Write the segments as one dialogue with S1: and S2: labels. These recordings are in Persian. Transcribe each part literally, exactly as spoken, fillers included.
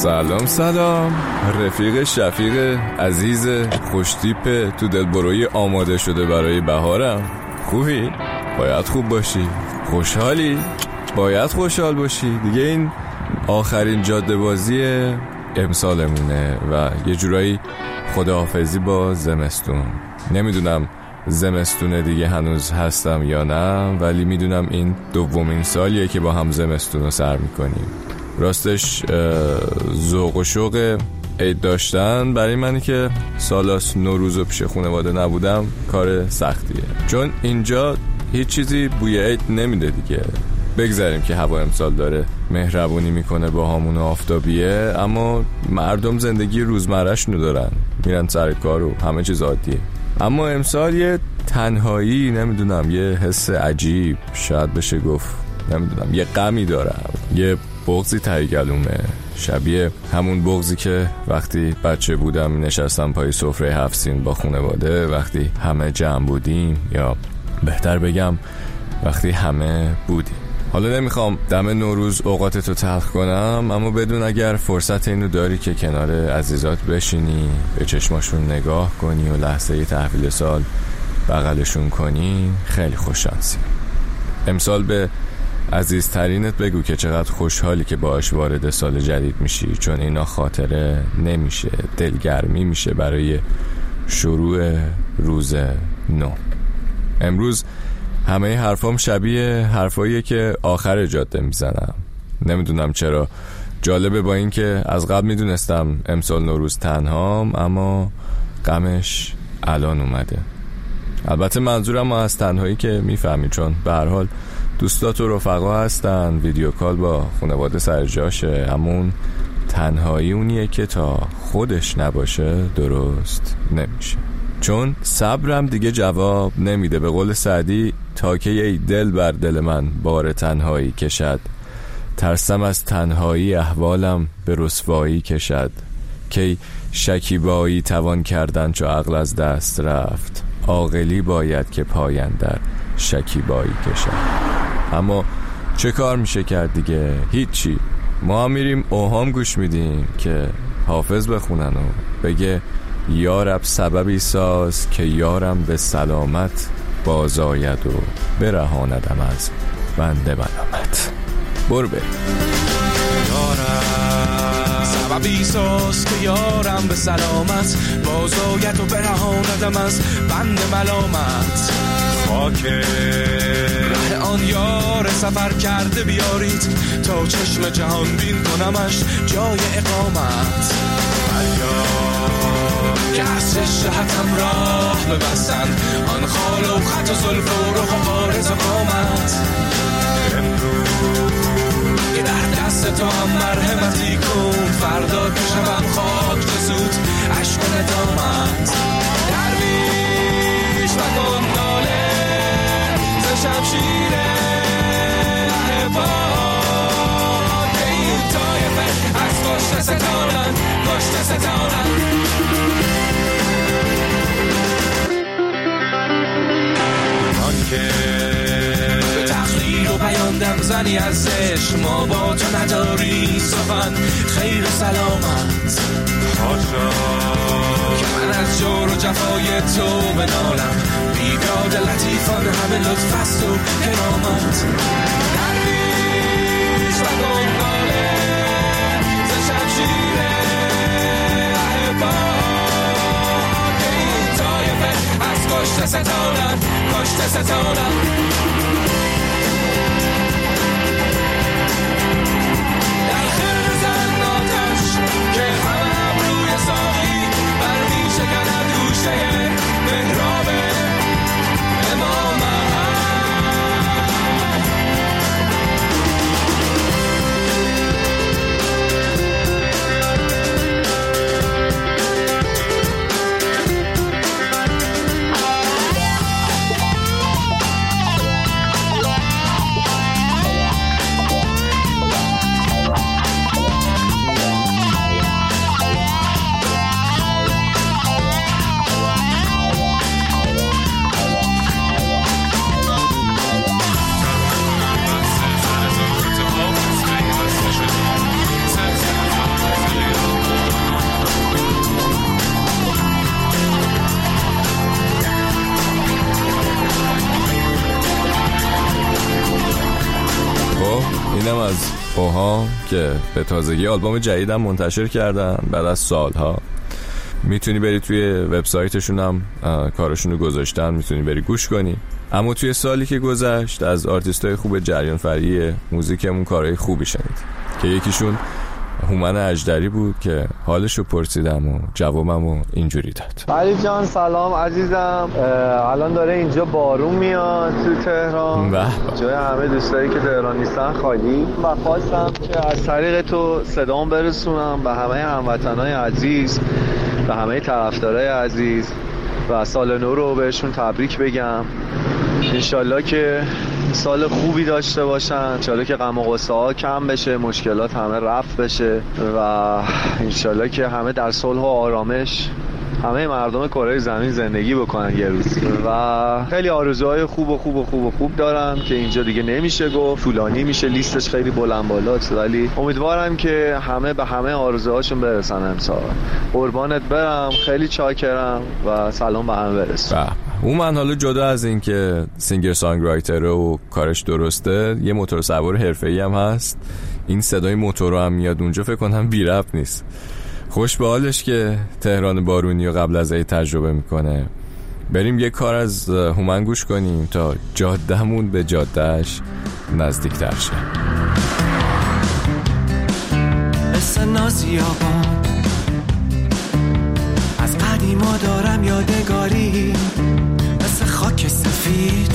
S1: سلام سلام رفیق شفیق عزیز خوشتیپ تو دلبروی آماده شده برای بهارم. خوبی؟ باید خوب باشی. خوشحالی؟ باید خوشحال باشی. دیگه این آخرین جاده بازی امسالمونه و یه جورایی خداحافظی با زمستون. نمیدونم زمستون دیگه هنوز هستم یا نه، ولی میدونم این دومین سالیه که با هم زمستون رو سر میکنیم. راستش ذوق و شوق عید داشتن برای منی که سالاس نوروز و پیش خانواده نبودم کار سختیه، چون اینجا هیچ چیزی بوی عید نمیده دیگه. بگذاریم که هوا امسال داره مهربونی میکنه با همون آفتابیه، اما مردم زندگی روزمره‌شونو دارن، میرن سر کار و همه چیز عادیه. اما امسال یه تنهایی، نمیدونم، یه حس عجیب شاید بشه گفت، نمیدونم، یه غمی دارم، یه بغضی ته گلومه، شبیه همون بغضی که وقتی بچه بودم نشستم پای سفره هفت سین با خانواده، وقتی همه جمع بودیم، یا بهتر بگم وقتی همه بودیم. حالا نمیخوام دم نوروز اوقاتتو تلخ کنم، اما بدون اگر فرصت اینو داری که کنار عزیزات بشینی، به چشماشون نگاه کنی و لحظه تحویل سال بغلشون کنی، خیلی خوششانسی. امسال به عزیزترینت بگو که چقدر خوشحالی که باهاش وارد سال جدید میشی، چون اینا خاطره نمیشه، دلگرمی میشه برای شروع روز نو. امروز همه حرفام شبیه حرفاییه که آخر جاده میزنم. نمیدونم چرا، جالبه با این که از قبل میدونستم امسال نوروز تنهام، اما غمش الان اومده. البته منظورم از تنهایی که میفهمی، چون به هر حال دوستات و رفقا هستن، ویدیو کال با خانواده سر جاشه، اما اون تنهایی اونیه که تا خودش نباشه درست نمیشه. چون صبرم دیگه جواب نمیده. به قول سعدی، تا که ای دل بر دل من بار تنهایی کشد، ترسم از تنهایی احوالم به رسوایی کشد، که شکیبایی توان کردن چو عقل از دست رفت، عاقلی باید که پایندر شکیبایی کشد. اما چه کار میشه کرد دیگه؟ هیچی. ما هم میریم اوهام گوش میدیم که حافظ بخونن و بگه یا رب سببی ساز که یارم به سلامت باز آید و برهاندم از بنده ملامت. برو بریم.
S2: یارم سببی ساز که یارم به سلامت باز آید و برهاندم از بنده ملامت. خاک ره آن یار سفر کرده بیارید، تا چشم جهان بین کنمش جای اقامت. فریاد که از شهتم راه ببستن، آن خال و خط و زلف و رخ و عارض و قامت. امروز که در دست تو هم مرحمتی کن، فردا که شبم خاک زود عشق و ندامت. درویش و گنداله ز شمشیر احباب، که این طایفه از کشته ستانن، کشته ستانن. آن که به تقریر و بیان دم زنی ازش، ما با تو نداری سخن خیر و سلامت. حاشا که من از جور و جفای تو بنالم، بیداد لطیفان همه لطف است و کرامت. درویش و گنگاله ز شمشیر احباب، که این طایفه از کشته ستانن، کشته ستانن. در خرد زن آتش که همه روی ساقی برمی شکند گوشه محراب امامت.
S1: اوهام که به تازگی آلبوم جدیدم منتشر کردن بعد از سالها. میتونی بری توی وبسایتشون هم کاراشونو گذاشتن، میتونی بری گوش کنی. اما توی سالی که گذشت از آرتیستای خوب جریان فرعی موزیکمون کارهای خوبی شنید که یکیشون هومن اژدری بود که حالشو پرسیدم و جوابمو اینجوری داد.
S3: علی جان سلام عزیزم، الان داره اینجا بارون میاد تو تهران، جای همه دوستایی که تهران نیستن خالی و خواستم که از طریق تو صدام برسونم به همه هموطنای عزیز، به همه طرفدارای عزیز و سال نو رو بهشون تبریک بگم. انشالله که سال خوبی داشته باشن، انشالله که غم و غصه ها کم بشه، مشکلات همه رفع بشه و انشالله که همه در صلح و آرامش همه مردم کره زمین زندگی بکنن یه روز. و خیلی آرزوهای خوب و خوب و خوب و خوب دارم که اینجا دیگه نمیشه گفت، طولانی میشه لیستش، خیلی بلند بالاست، ولی امیدوارم که همه به همه آرزوهاشون برسن امسال. قربانت برم، خیلی چاکرم و سلام به همه برسون.
S1: اون من حالا جدا از این که سینگر سانگ رایتر و کارش درسته، یه موتور سوار حرفه‌ای هم هست. این صدای موتور رو هم میاد اونجا، فکر کنم بی ربط نیست. خوش به حالش که تهران بارونی و قبل از این تجربه میکنه. بریم یه کار از هومن گوش کنیم تا جادهمون به جادهش نزدیک تر شه.
S2: مثل نازیابان از قدیما دارم یادگاری، مثل خاک سفید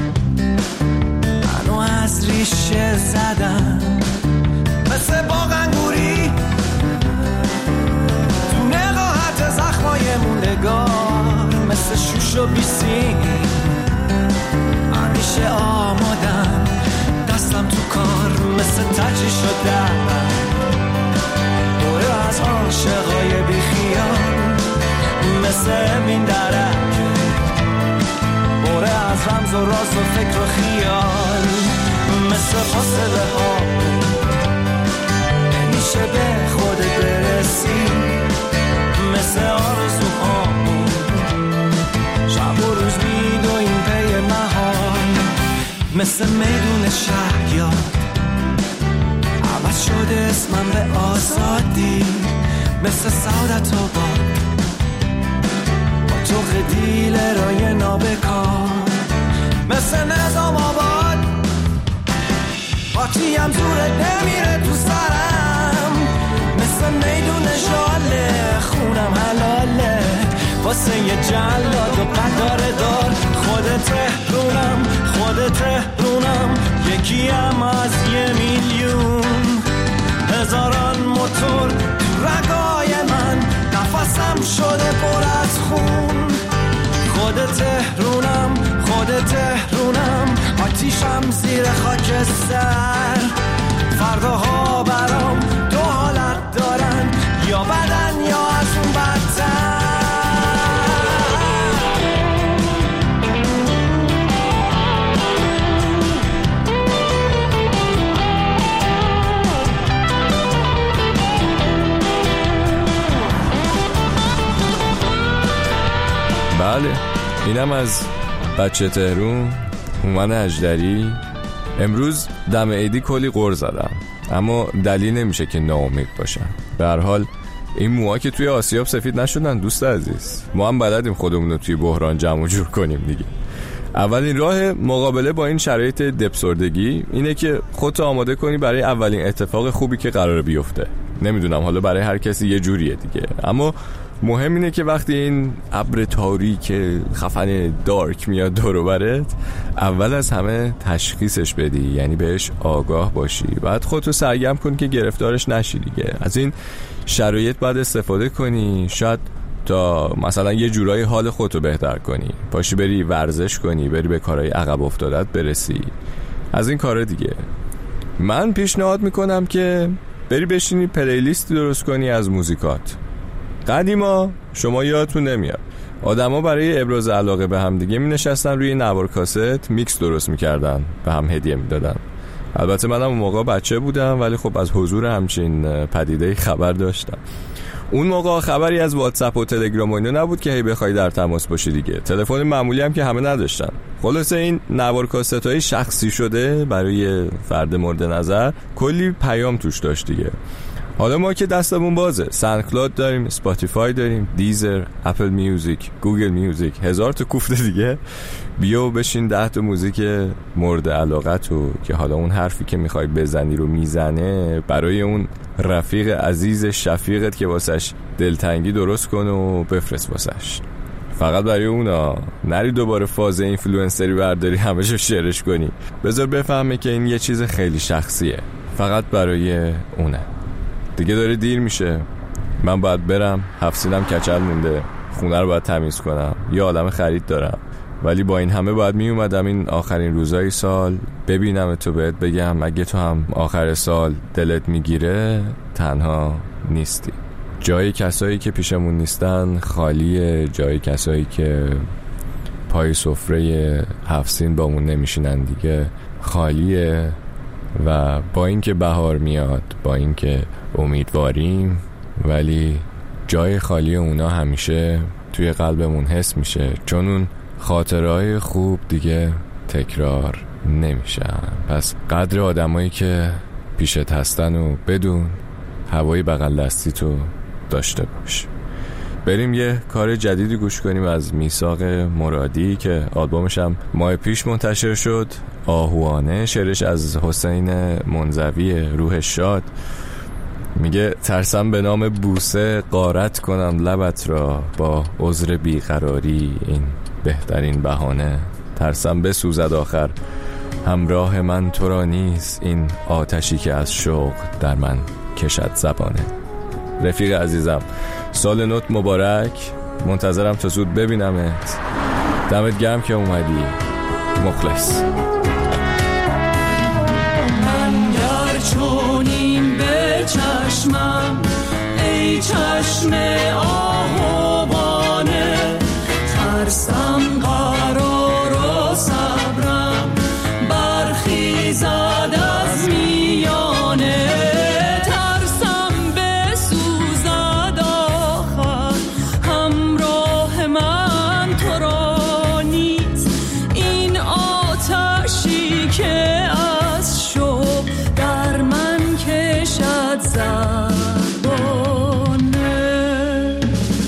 S2: منو از ریشه زدم، مثل باغ انگوری تو نقاهت زخمای موندگار، مثل شوش و بیسیم همیشه آمادم، دستم تو کار مثل تجی شدم، دوره از عاشقای بیخیال، مثل امین درک دوره از رمز و راز و فکر و خیال، مثل فاصله ها نمیشه به خودت برسی، مثل آرزوها شب و روز میدویم پی مهان، مثل میدون شهریار عوض شده اسمم به آزادی، مثل سعادت و باد با تو دیل رای نابکار، مثل نظام آباد آتیم زورت نمیره تو سرم، مثل میدون جاله خونم حلاله واسه یه جلاد و قداره دار، خودت تهرونم خودت تهرونم یکیم از یه میلیون، هزاران موتور تو رگای من نفسم شده پر از خون، خودت تهرونم خودت تهرونم آتیشم زیر خاکستر، فرداها برام دو حالت دارن، یا بدن یا از اون بدتر.
S1: بله، اینم از بچه تهرون هومن اژدری. امروز دم عیدی کلی غر زدم، اما دلیل نمیشه که ناامید باشم. به هر حال این موها که توی آسیاب سفید نشدن دوست عزیز، ما هم بلدیم خودمون رو توی بحران جمع جور کنیم دیگه. اولین راه مقابله با این شرایط دپسردگی اینه که خودت آماده کنی برای اولین اتفاق خوبی که قراره بیفته. نمیدونم حالا برای هر کسی یه جوریه دیگه، اما مهم اینه که وقتی این ابر تاریک خفن دارک میاد دور و برت، اول از همه تشخیصش بدی، یعنی بهش آگاه باشی، بعد خودتو سرگرم کن که گرفتارش نشی دیگه. از این شرایط باید استفاده کنی، شاید تا مثلا یه جورایی حال خودتو بهتر کنی، پاشی بری ورزش کنی، بری به کارهای عقب افتادت برسی، از این کارا دیگه. من پیشنهاد میکنم که بری بشینی پلیلیستی درست کنی از موزیکات. قدیما شما یادتون نمیاد آدما برای ابراز علاقه به هم دیگه می نشستن روی نوار کاست میکس درست میکردن، به هم هدیه میدادن. البته منم اون موقع بچه بودم ولی خب از حضور همچین پدیده خبر داشتم. اون موقع خبری از واتساپ و تلگرام و اینا نبود که هی بخوای در تماس باشی دیگه. تلفن معمولی هم که همه نداشتن. خلاصه این نوار کاست‌های شخصی شده برای فرد مورد نظر کلی پیام توش داشت دیگه. حالا ما که دستمون بازه، ساندکلاود داریم، اسپاتیفای داریم، دیزر، اپل میوزیک، گوگل میوزیک، هزار تا کوفته دیگه. بیا بشین ده تا موزیک مورد علاقت و که حالا اون حرفی که میخوای بزنی رو میزنه برای اون رفیق عزیز شفیقت که واسش دلتنگی درست کن و بفرست واسش. فقط برای اونا نری دوباره فاز اینفلوئنسری برداری همشو شیرش کنی. بذار بفهمه که این یه چیز خیلی شخصیه، فقط برای اونه. دیگه داره دیر میشه، من باید برم، هفت سینم کچل مونده، خونه رو باید تمیز کنم، یه عالم خرید دارم. ولی با این همه باید می اومدم این آخرین روزای سال ببینم تو، بهت بگم اگه تو هم آخر سال دلت میگیره تنها نیستی. جای کسایی که پیشمون نیستن خالیه، جای کسایی که پای سفره هفت سین بامون نمیشینن دیگه خالیه. و با اینکه بهار میاد، با اینکه امیدواریم، ولی جای خالی اونا همیشه توی قلبمون حس میشه، چون اون خاطرهای خوب دیگه تکرار نمیشن. پس قدر آدمایی که پیشت هستن و بدون، هوای بغل دستی تو داشته باش. بریم یه کار جدیدی گوش کنیم از میثاق مرادی که آلبومش هم ماه پیش منتشر شد، آهوانه. شعرش از حسین منزوی، روح شاد. میگه ترسم به نام بوسه غارت کنم لبت را، با عذر بیقراری این بهترین بهانه. ترسم بسوزد آخر همراه من تو را نیست، این آتشی که از شوق در من کشد زبانه. رفیق عزیزم سال نوت مبارک، منتظرم تا زود ببینمت. دمت گرم که اومدی، مخلص.
S2: من گر چونین به چشمم ای چشم آهوانه، ترسم قرار و صبرم برخیزد از میانه. ترسم بسوزد آخر همراه من تو را نیست، این آتشی که از شوق در من کشد زبانه.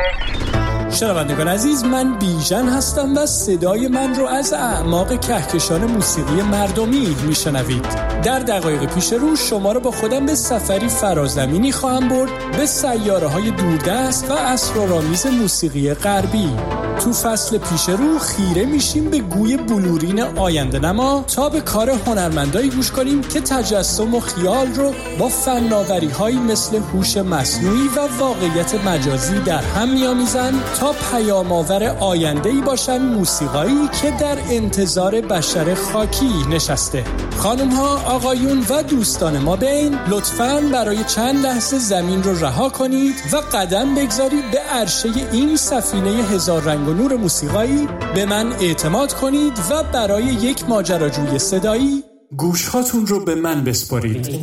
S4: شنوندگان عزیز، من بیژن هستم و صدای من رو از اعماق کهکشان موسیقی مردمی میشنوید. در دقایق پیش رو شما رو با خودم به سفری فرازمینی خواهم برد به سیاره های دوردست و اسرارآمیز موسیقی غربی. تو فصل پیش رو خیره میشیم به گوی بلورین آینده نما تا به کار هنرمندایی گوش کنیم که تجسم و خیال رو با فناوری‌هایی مثل هوش مصنوعی و واقعیت مجازی در هم می‌آمیزن تا پیام‌آور آینده‌ای باشن موسیقایی که در انتظار بشر خاکی نشسته. خانم‌ها، آقایون و دوستان ما بین، لطفاً برای چند لحظه زمین رو رها کنید و قدم بگذارید به عرشه این سفینه هزار رنگ و نور موسیقایی. به من اعتماد کنید و برای یک ماجراجوی صدایی گوش‌هاتون رو به من بسپارید.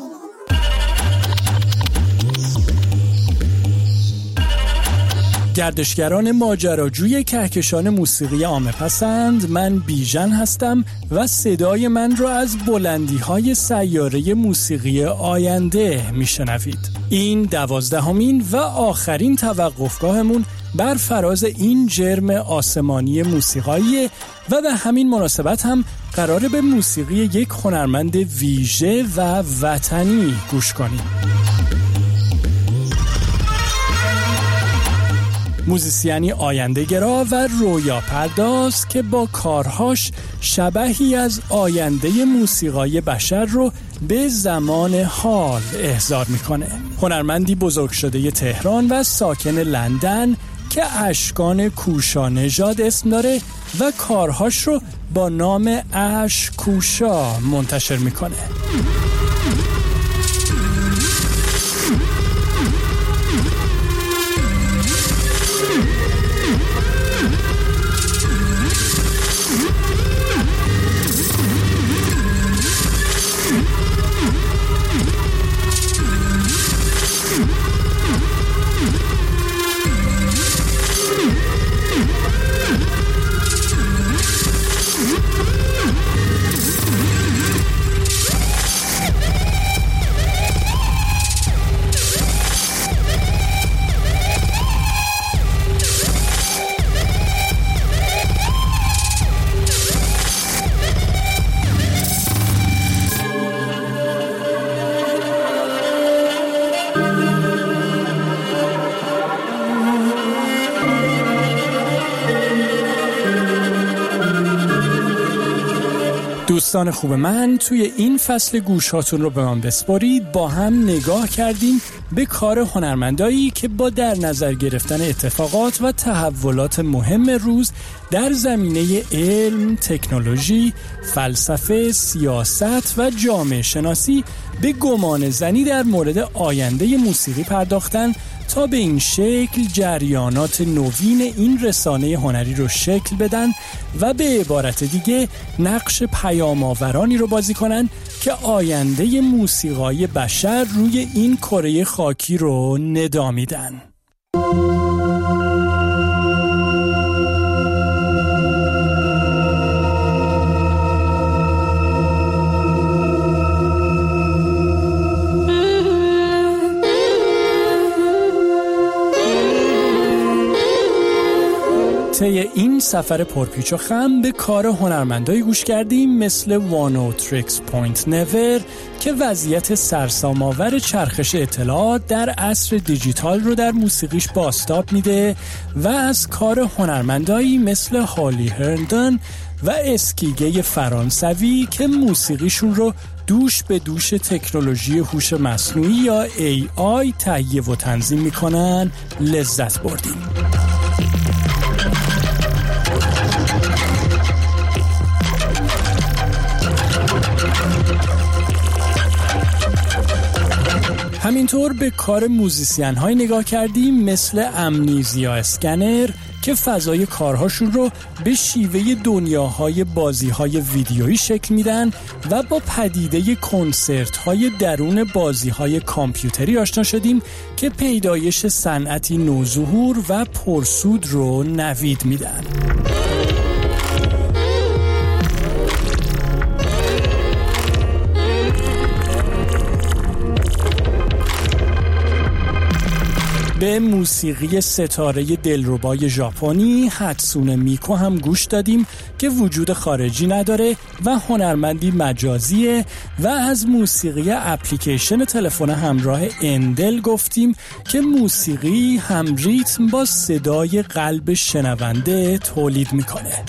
S4: گردشگران ماجراجوی کهکشان موسیقی عامه پسند، من بیژن هستم و صدای من را از بلندی‌های سیاره موسیقی آینده میشنوید. این دوازدهمین و آخرین توقفگاهمون بر فراز این جرم آسمانی موسیقایی و به همین مناسبت هم قراره به موسیقی یک هنرمند ویژه و وطنی گوش کنیم. موزیسیانی آینده‌گرا و رویا پرداز که با کارهاش شبحی از آینده موسیقای بشر رو به زمان حال احضار میکنه. هنرمندی بزرگ شده تهران و ساکن لندن که اشکان کوشا نژاد اسم داره و کارهاش رو با نام اشک کوشا منتشر میکنه. دوستان خوب من، توی این فصل گوشاتون رو به من بسپارید با هم نگاه کردیم به کار هنرمندایی که با در نظر گرفتن اتفاقات و تحولات مهم روز در زمینه علم، تکنولوژی، فلسفه، سیاست و جامعه شناسی به گمان زنی در مورد آینده موسیقی پرداختن تا به این شکل جریانات نوین این رسانه هنری رو شکل بدن و به عبارت دیگه نقش پیام‌آورانی رو بازی کنن که آینده موسیقای بشر روی این کره خاکی رو ندا میدن. طی این سفر پرپیچ و خم به کار هنرمندایی گوش کردیم مثل وانو تریکس پوینت نور که وضعیت سرسام‌آور چرخش اطلاعات در عصر دیجیتال رو در موسیقیش بازتاب میده و از کار هنرمندایی مثل هالی هرندن و اسکیگه فرانسوی که موسیقیشون رو دوش به دوش تکنولوژی هوش مصنوعی یا ای آی تهیه و تنظیم میکنن لذت بردیم. همینطور به کار موزیسین های نگاه کردیم مثل امنیزیا اسکنر که فضای کارهاشون رو به شیوه دنیاهای بازیهای ویدیویی شکل میدن و با پدیده کنسرت های درون بازیهای کامپیوتری آشنا شدیم که پیدایش صنعتی نوظهور و پرسود رو نوید میدن. به موسیقی ستاره دلربای ژاپنی هاتسونه میکو هم گوش دادیم که وجود خارجی نداره و هنرمندی مجازیه و از موسیقی اپلیکیشن تلفن همراه اندل گفتیم که موسیقی هم ریتم با صدای قلب شنونده تولید میکنه.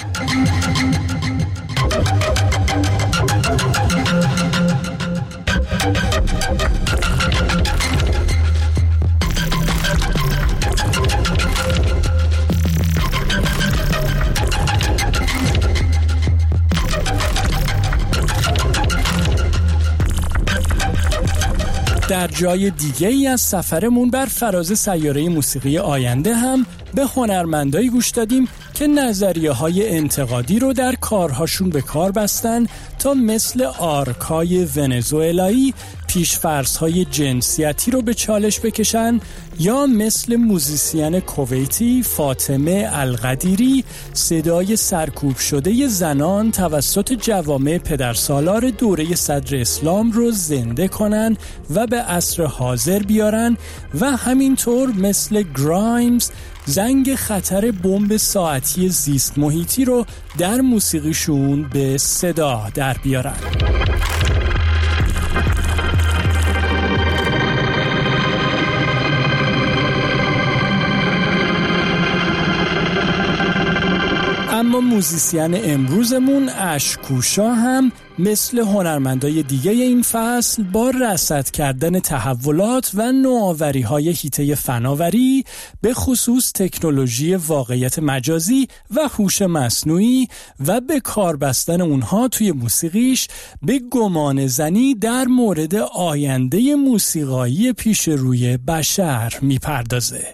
S4: در جای دیگه ای از سفرمون بر فراز سیاره موسیقی آینده هم به هنرمندایی گوش دادیم که نظریه های انتقادی رو در کارهاشون به کار بستن تا مثل آرکای ونزوئلایی پیش‌فرض‌های جنسیتی رو به چالش بکشن یا مثل موزیسین کویتی فاطمه القدیری صدای سرکوب شده زنان توسط جوامع پدرسالار دوره صدر اسلام رو زنده کنن و به عصر حاضر بیارن و همینطور مثل گرایمز زنگ خطر بمب ساعتی زیست محیطی رو در موسیقیشون به صدا در بیارن. اما موزیسین امروزمون اشکوشا هم مثل هنرمندای دیگه این فصل با رصد کردن تحولات و نوآوری‌های حیطه فناوری به خصوص تکنولوژی واقعیت مجازی و هوش مصنوعی و به کار بستن اونها توی موسیقیش به گمان زنی در مورد آینده موسیقایی پیش روی بشر میپردازه.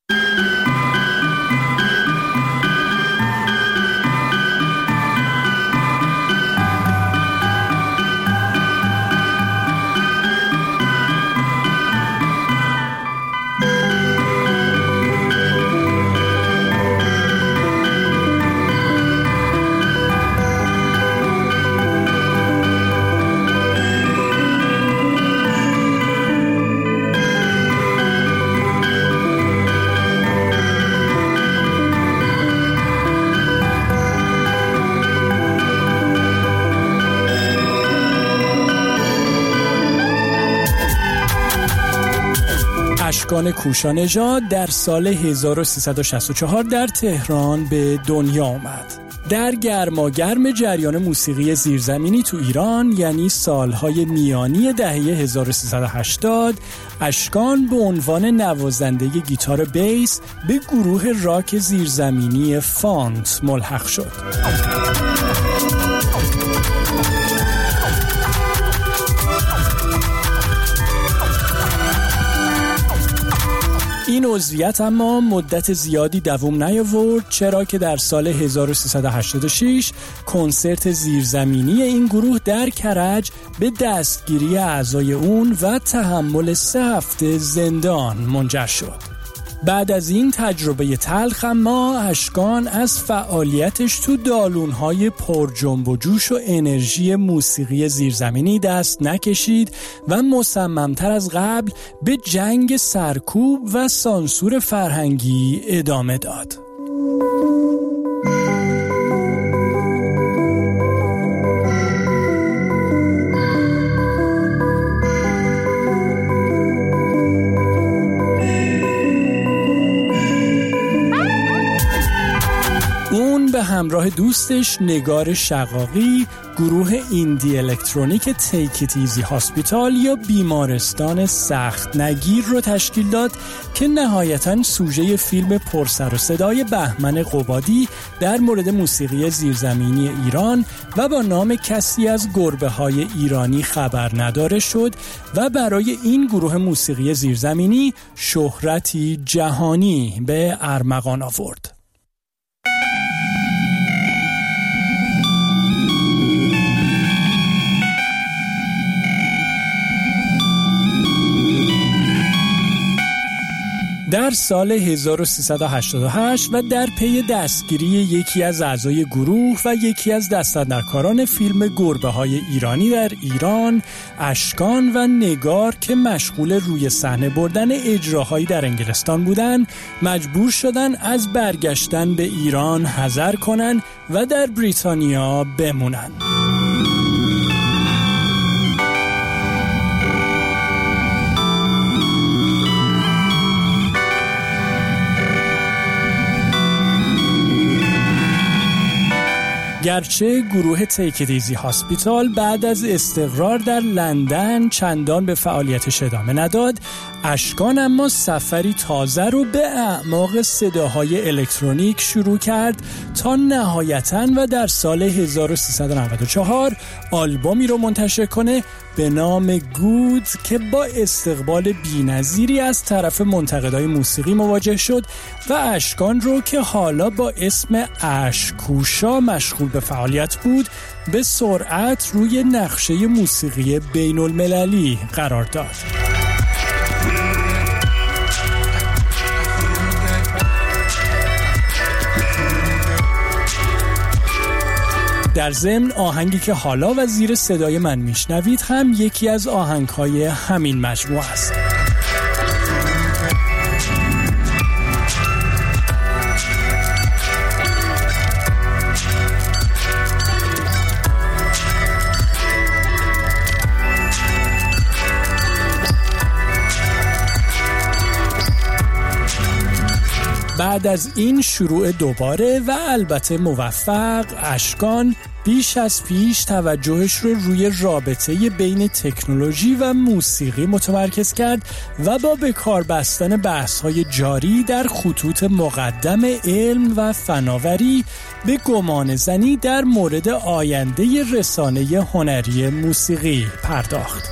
S4: اشکان کوشانژاد در سال هزار و سیصد و شصت و چهار در تهران به دنیا آمد. در گرماگرم جریان موسیقی زیرزمینی تو ایران، یعنی سالهای میانی دهه هزار و سیصد و هشتاد، اشکان به عنوان نوازنده گیتار بیس به گروه راک زیرزمینی فانت ملحق شد. این عضویت اما مدت زیادی دوام نیاورد، چرا که در سال هزار و سیصد و هشتاد و شش کنسرت زیرزمینی این گروه در کرج به دستگیری اعضای اون و تحمل سه هفته زندان منجر شد. بعد از این تجربه تلخ اما اشکان از فعالیتش تو دالون‌های پر جنب و جوش و انرژی موسیقی زیرزمینی دست نکشید و مصممتر از قبل به جنگ سرکوب و سانسور فرهنگی ادامه داد. به همراه دوستش نگار شقاقی گروه ایندی الکترونیک تیک ایت ایزی هاسپیتال یا بیمارستان سخت نگیر رو تشکیل داد که نهایتاً سوژه فیلم پرسر و صدای بهمن قبادی در مورد موسیقی زیرزمینی ایران و با نام کسی از گربه‌های ایرانی خبر نداره شد و برای این گروه موسیقی زیرزمینی شهرتی جهانی به ارمغان آورد. در سال هزار و سیصد و هشتاد و هشت و در پی دستگیری یکی از اعضای گروه و یکی از دستاندرکاران فیلم گربه‌های ایرانی در ایران، اشکان و نگار که مشغول روی صحنه بردن اجراهایی در انگلستان بودند، مجبور شدن از برگشتن به ایران حذر کنند و در بریتانیا بمونند. گرچه گروه تیک ایت ایزی هاسپیتال بعد از استقرار در لندن چندان به فعالیتش ادامه نداد، اشکان اما سفری تازه رو به اعماق صداهای الکترونیک شروع کرد تا نهایتاً و در سال هزار و سیصد و نود و چهار آلبومی رو منتشر کنه به نام گود که با استقبال بی‌نظیری از طرف منتقدای موسیقی مواجه شد و اشکان رو که حالا با اسم اشکوشا مشغول به فعالیت بود به سرعت روی نقشه موسیقی بین المللی قرار داد. در ضمن آهنگی که حالا و زیر صدای من میشنوید هم یکی از آهنگ‌های همین مجموعه است. بعد از این شروع دوباره و البته موفق، اشکان بیش از پیش توجهش رو روی رابطه بین تکنولوژی و موسیقی متمرکز کرد و با به کار بستن بحث‌های جاری در خطوط مقدم علم و فناوری به گمان زنی در مورد آینده رسانه هنری موسیقی پرداخت.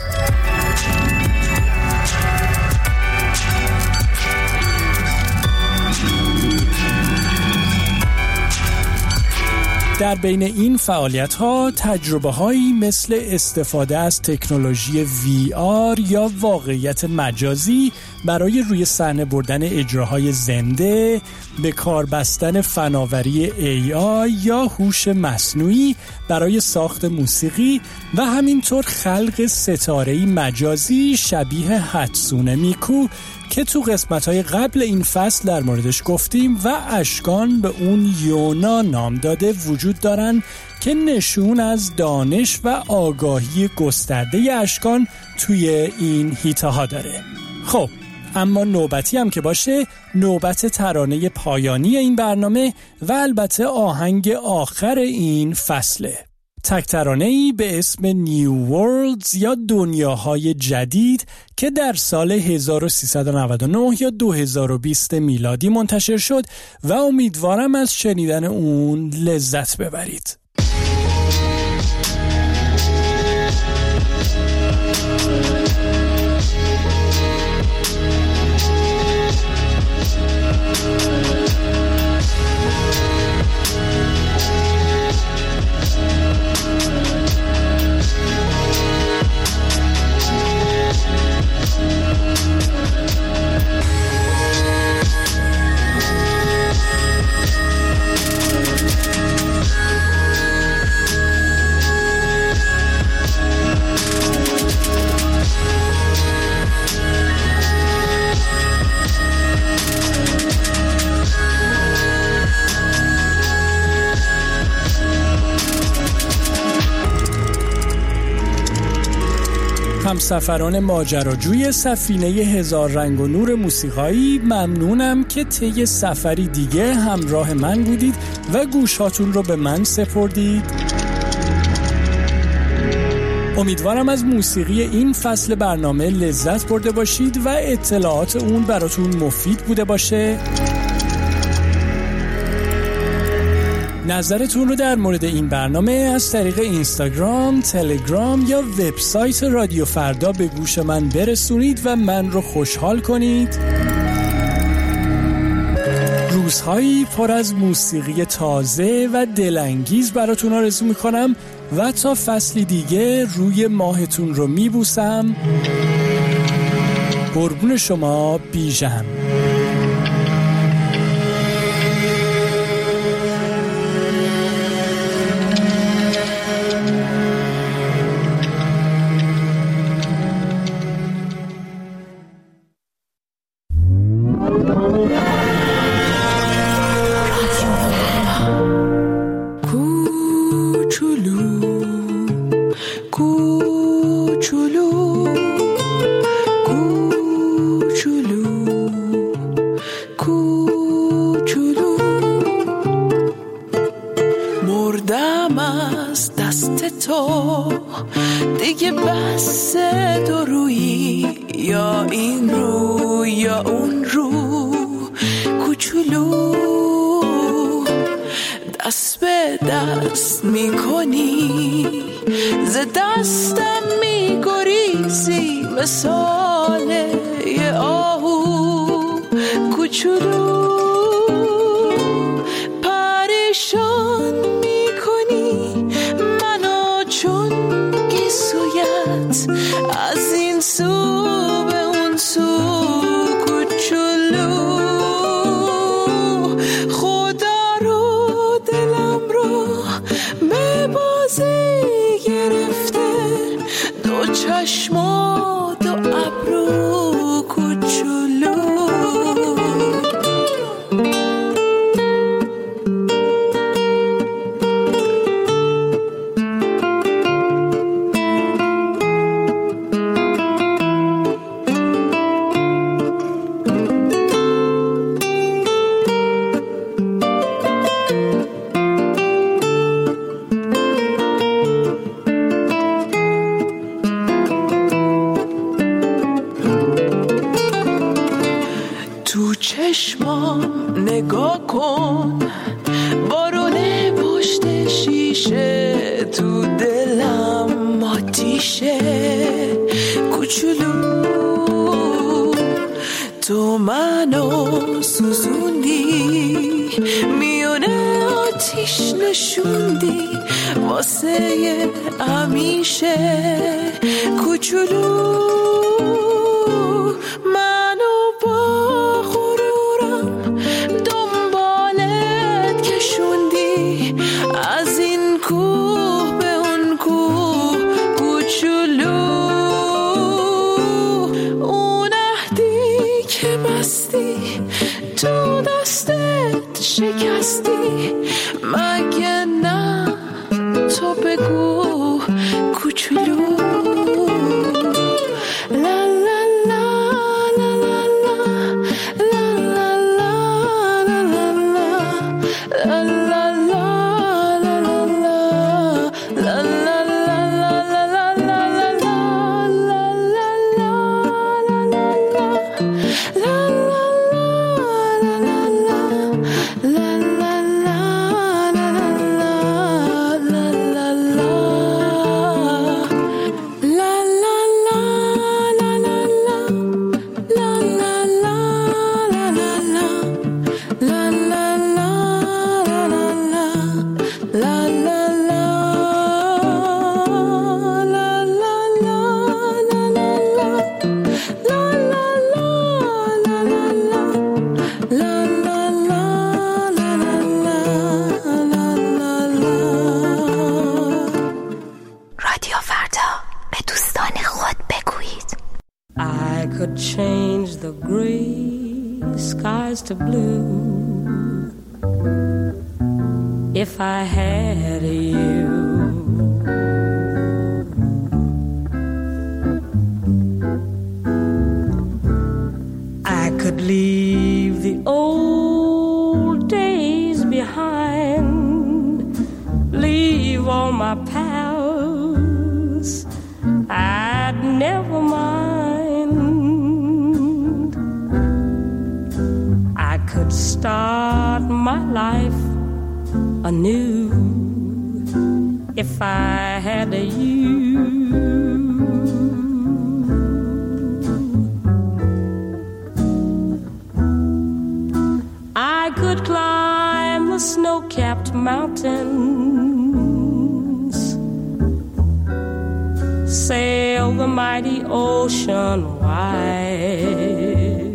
S4: در بین این فعالیت‌ها تجربه‌هایی مثل استفاده از تکنولوژی وی آر یا واقعیت مجازی برای روی صحنه بردن اجراهای زنده، به کار بستن فناوری ای آی یا هوش مصنوعی برای ساخت موسیقی و همینطور خلق ستاره‌ای مجازی شبیه هاتسونه میکو که تو قسمت‌های قبل این فصل در موردش گفتیم و اشکان به اون یونا نام داده وجود دارن که نشون از دانش و آگاهی گسترده اشکان توی این هیتاها داره. خب اما نوبتی هم که باشه، نوبت ترانه پایانی این برنامه و البته آهنگ آخر این فصله. تک ترانه‌ای به اسم نیو ورلدز یا دنیاهای جدید که در سال هزار و سیصد و نود و نه یا دو هزار و بیست میلادی منتشر شد و امیدوارم از شنیدن اون لذت ببرید. همسفران ماجراجوی سفینه هزار رنگ و نور موسیقایی، ممنونم که طی سفری دیگه همراه من بودید و گوشاتون رو به من سپردید. امیدوارم از موسیقی این فصل برنامه لذت برده باشید و اطلاعات اون براتون مفید بوده باشه. نظرتون رو در مورد این برنامه از طریق اینستاگرام، تلگرام یا وبسایت رادیو فردا به گوش من برسونید و من رو خوشحال کنید. روزهایی پر از موسیقی تازه و دلانگیز براتون آرزو میکنم و تا فصلی دیگه روی ماهتون رو میبوسم. قربون شما، بیژن.
S5: این رو یا اون رو کوچولو دست به دست میکنی ز دستم میگریزی مثال یه آهو کوچولو پریشان میکنی منو چون گیسویت از این سو به اون سو کوچولو خدا رو دلم رو به بازی گرفته دو چشما دو ابرو کوچولو چشمام نگاه کن بارونه پشت شیشه تو دلم آتیشه کوچولو تو منو سوزوندی میونه آتیش نشوندی واسه همیشه کوچولو تو دستت شکستی مگه نه تو بگو کوچولو لا لا لا لا لا لا لا لا لا لا to blue if I had you. I could leave the old days behind, leave all my pals, I'd never mind. Start my life anew if I had a you. I could climb the snow-capped mountains, sail the mighty ocean wide.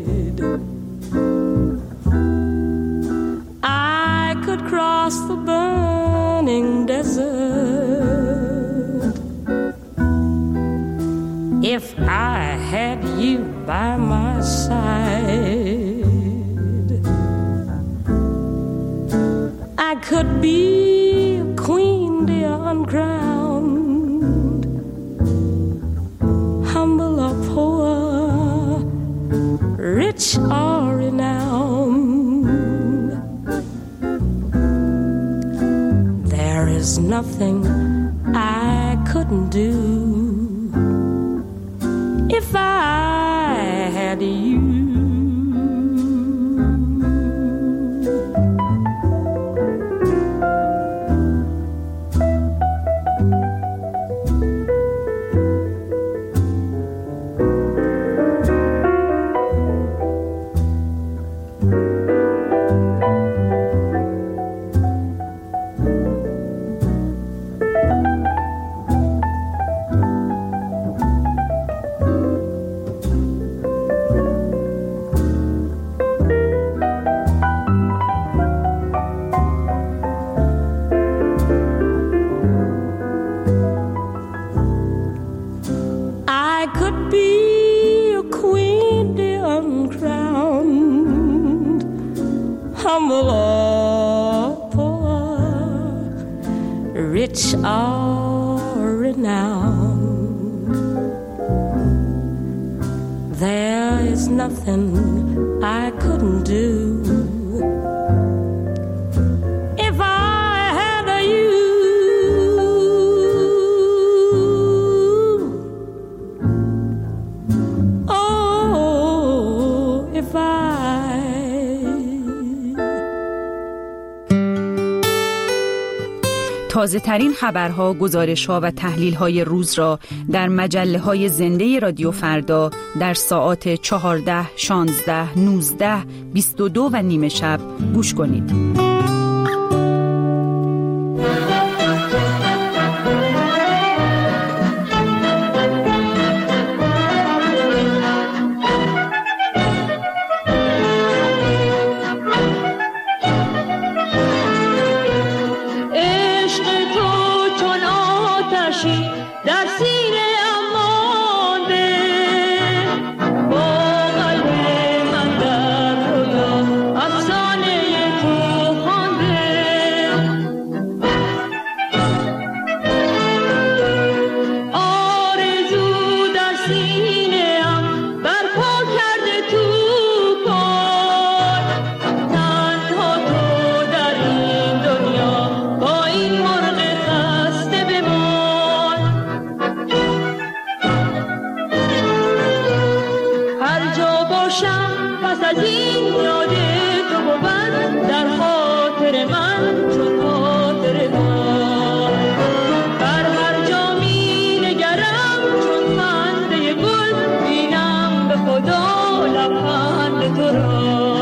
S5: Across the burning desert if I had you by my side. I could be a queen, dear, uncrowned, humble or poor, rich or renowned. There's nothing I couldn't do if I had you. Humble or poor, rich or renowned, there is nothing I couldn't do if I had a you. Oh, if I
S6: تازه ترین خبرها، گزارش‌ها و تحلیل‌های روز را در مجله‌های زنده رادیو فردا در ساعات چهارده، شانزده، نوزده، بیست و دو و نیمه شب گوش کنید.
S7: در سینه امانده با قلب من در رویا افسانه تو خوانده آرزو در سینه ام برپا کرده تو پای تنها تو در این دنیا با این مرغ خسته بمان پس از این یاد تو بود در خاطر من چون خاطر من بر هر جا می نگرم چون خنده گل بینم به خدا لبخند تو را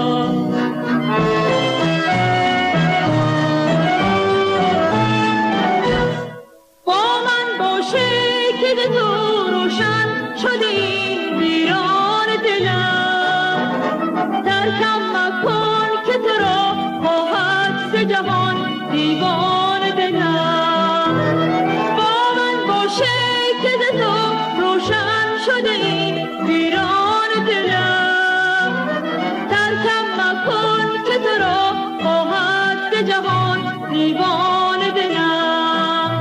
S7: با من باشه که به تو روشن شده این ویران دلم ترکم مکن که تو را خواهد سه جهان دیوان دلم با من باشه که تو روشن شده این ویران دلم ترکم مکن که تو را خواهد سه جهان دیوان دلم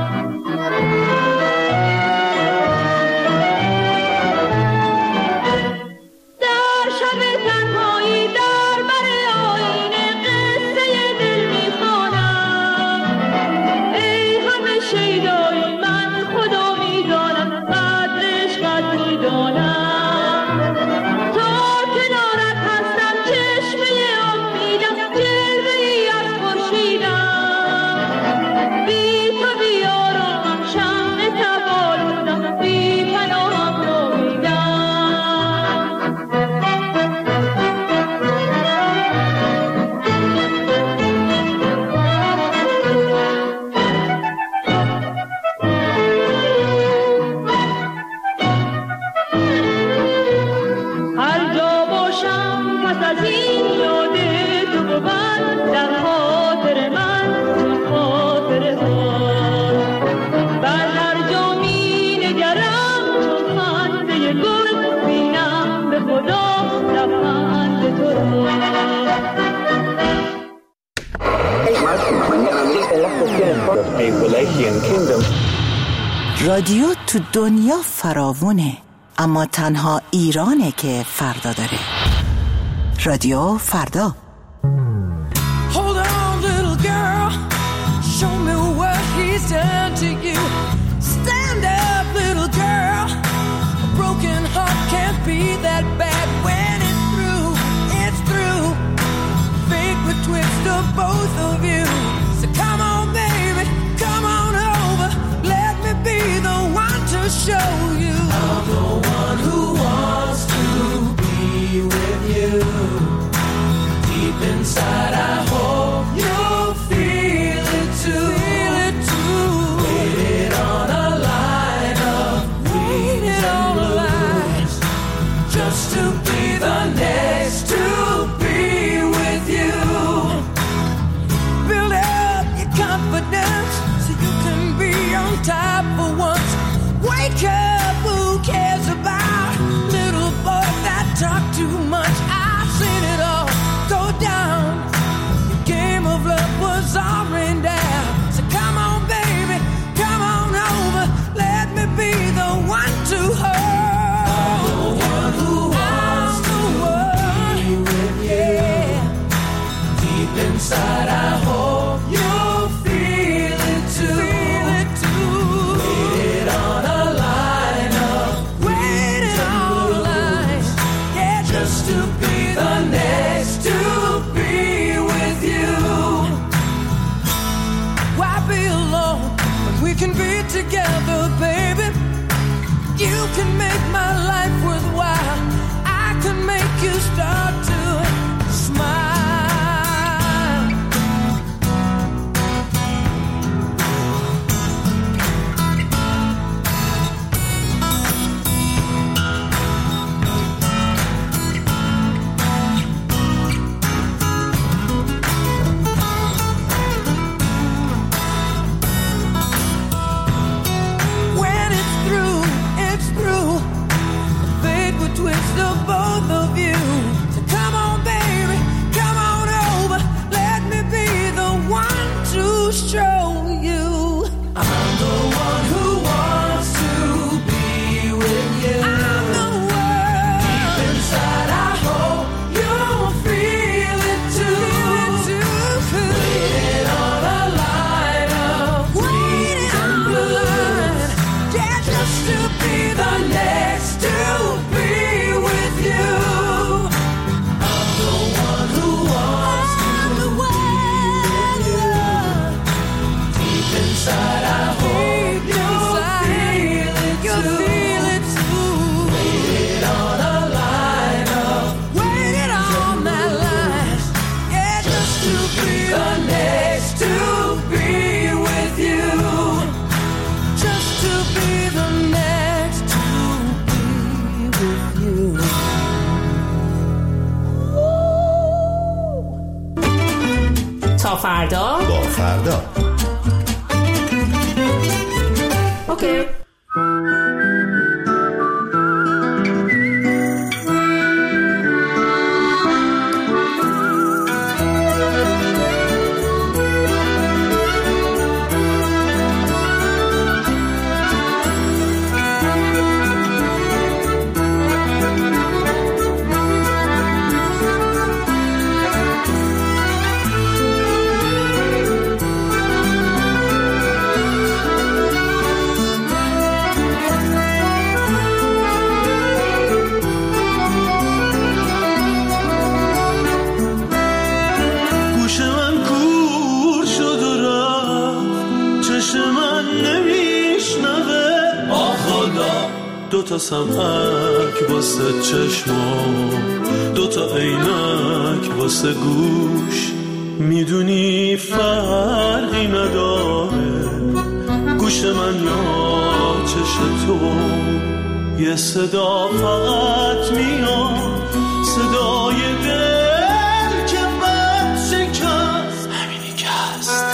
S7: در شب تنهایی در بر آینه قصه دل میخوانم ای همه شیدای من خدا میدانم قدر عشقت میدانم تا کنارت هستم چشمه امیدم جلوه ای از خورشیدم بی تو بیارامم شمع تولدم بی پناهم نومیدم هر جا باشم پس از این یاد تو بود در خاطر من چون خاطر من بر هر جا می نگرم چون خنده گل بینم به خدا لبخند تو را
S8: رادیو تو دنیا فراوونه، اما تنها ایرانه که فردا داره. رادیو فردا.
S2: Hold on, little girl. Show me what he's done to you. Stand up, little girl. A broken heart can't be that bad when
S9: too much. I've seen it all go down. The game of love was already down. So come on, baby, come on over. Let me be the one to hold. I'm the one who wants to be with you. Deep inside, I hope you'll feel it too. Feel it too. Waited on a line up, waited on a line, yeah, just to be the next to be with you. Why be alone when we can be together, baby? You can make my life worthwhile. I can make you start to smile. Twist of both of you. So come on, baby, come on over. Let me be the one to show you. I'm the one who wants to be with you. I'm the one. Deep inside, I hope you'll feel it too. Feel it too. Waiting on a line of waiting on a line, yeah, just to be the next to be. Inside, I hope you'll feel it too. Feel it too. Waited on a line up, waited on that line, yeah, just to be the next to be with you. Just to be the next to be with you.
S10: تا فردا با فردا. Okay.
S11: دو تا سمعک واسه چشمام، دو تا عینک واسه گوش، میدونی فرقی نداره گوش من یا چش تو. یه صدا فقط میاد، صدای دل که بد شکست، همینی که هست.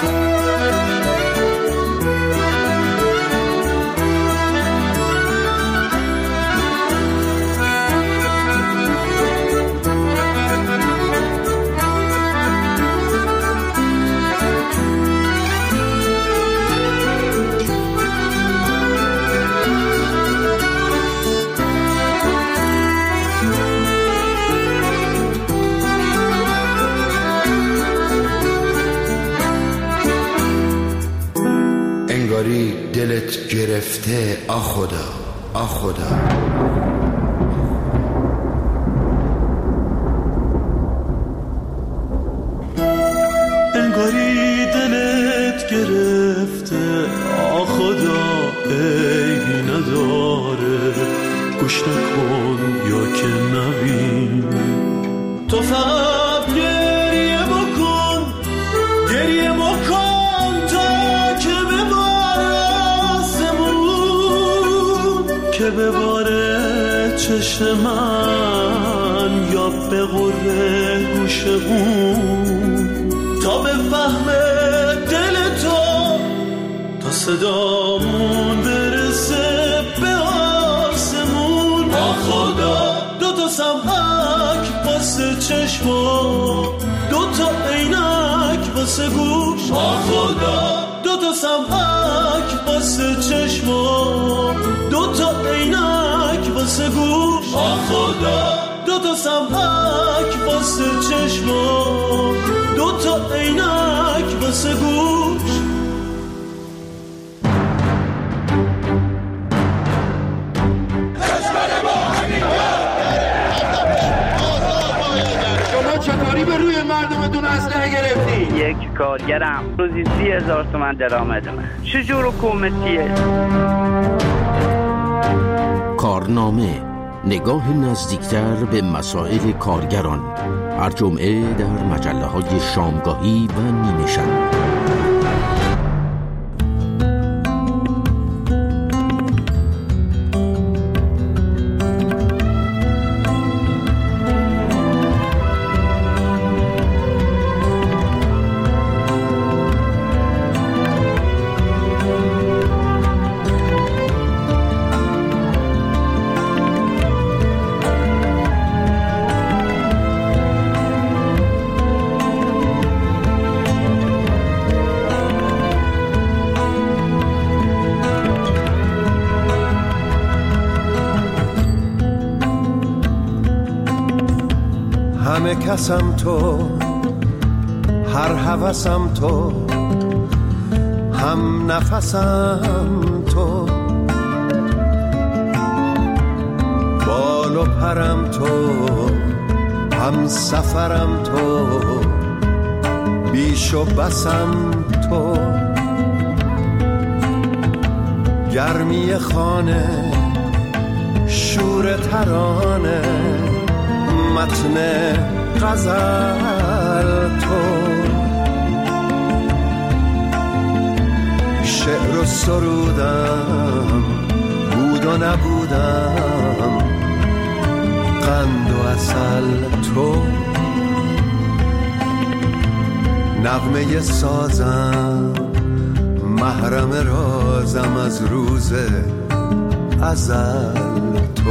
S12: انگاری دلت گرفته آ خدا آ خدا.
S11: انگاری دلت گرفته آ خدا، عیبی نداره گوش نکن یا که نبین. تو فقط گریه بکن، گریه بکن که بباره چشم من یا به غره گوش اون، تا به فهم دل تو، تا صدامون برسه به آسمون. آ خدا دو تا سمعک واسه چشما، دو تا عینک واسه گوش، آ خدا دو تا سمعک واسه چشما، دو تا عینک واسه گوش، آ خدا دو تا سمعک واسه چشما، دو تا عینک واسه گوش.
S13: چطوری به روی مردمتون اسلحه گرفتی؟
S14: یک کارگرم روزی سی هزار تومن درآمدمه. چجور حکومتیه؟
S15: کارنامه، نگاه نزدیکتر به مسائل کارگران، هر جمعه در مجله های شامگاهی و نیمه شب.
S11: همه کسم تو، هر هوسم تو، هم نفسم تو، بال و پرم تو، هم سفرم تو، بیش و بسم تو، گرمی خانه، شور ترانه، متن غزل تو، شعر و سرودم، بود و نبودم، قند و عسل تو، نغمه سازم، محرم رازم از روز ازل تو،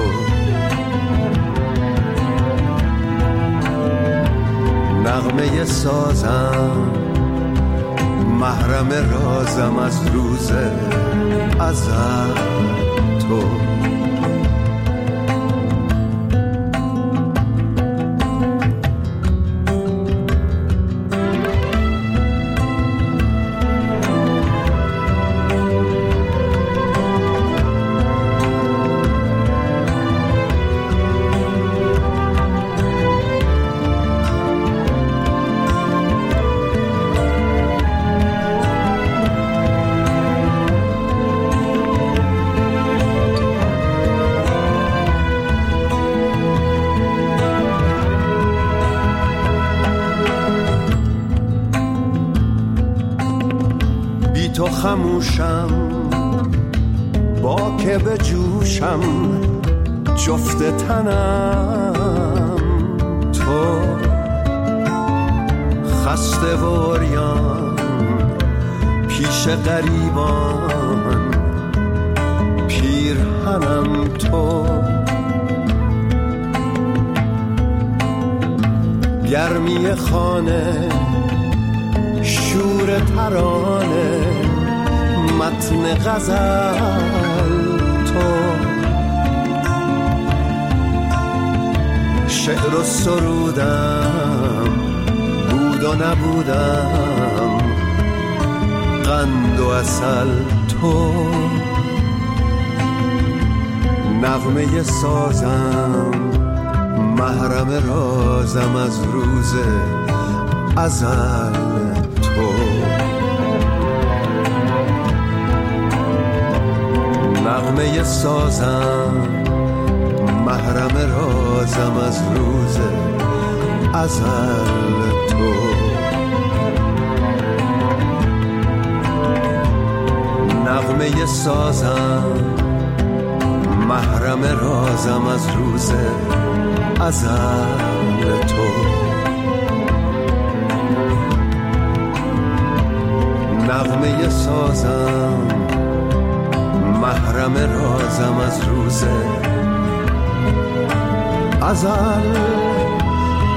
S11: نغمه سازم، محرم رازم از روز ازل تو. تو خموشم، با که به جوشم، جفت تنم تو، خسته و عریان پیش غریبان، پیرهنم تو، گرمی خانه، شور ترانه، متن غزل تو، شعر و سرودم، بود و نبودم، قند و عسل تو، نغمه سازم، محرم رازم از روز ازل تو، نغمه سازم، محرم رازم از روز ازل تو، نغمه سازم، محرم رازم از روز ازل تو، نغمه سازم، محرم رازم از روز ازل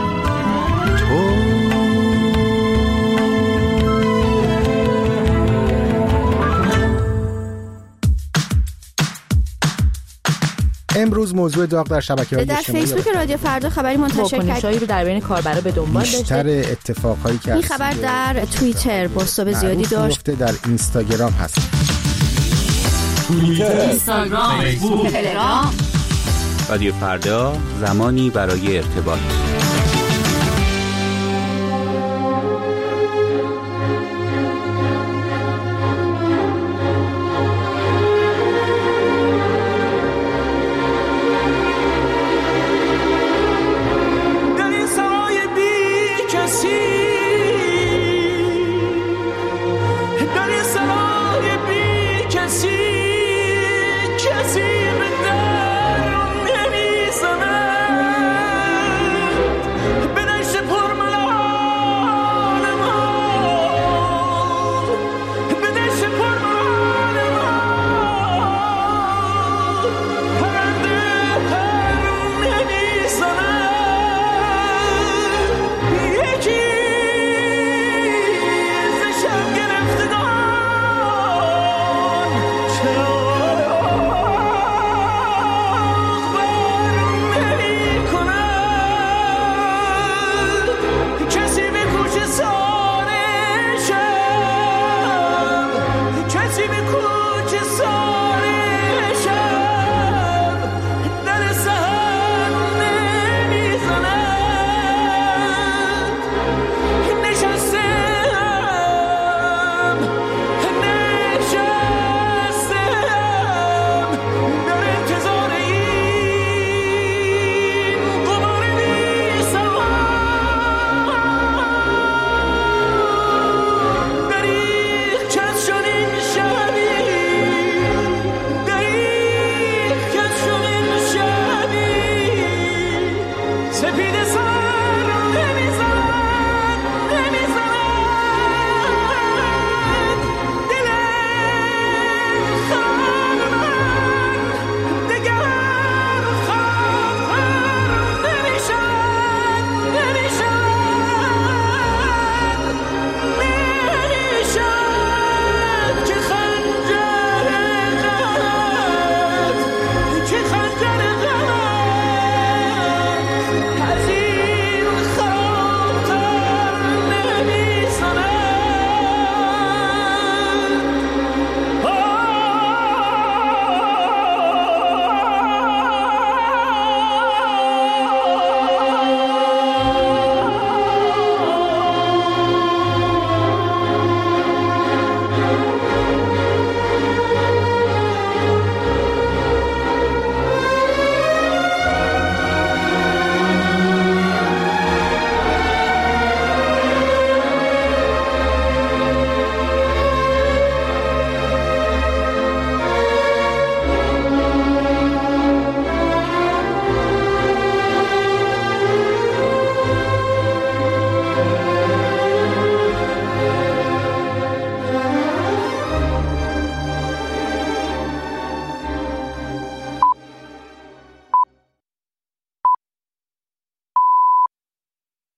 S16: روز موضوع داغ در شبکه‌های اجتماعی.
S17: در فیسبوک رادیو فردا خبری منتشر کرد.
S18: واکنشایی رو در بین کاربرا به دنبال داشته.
S16: بیشتر اتفاقایی که
S17: این خبر در توییتر بازتاب زیادی داشت.
S16: در اینستاگرام هست.
S19: توییتر، اینستاگرام، فیسبوک، تلگرام.
S20: رادیو فردا، زمانی برای ارتباط.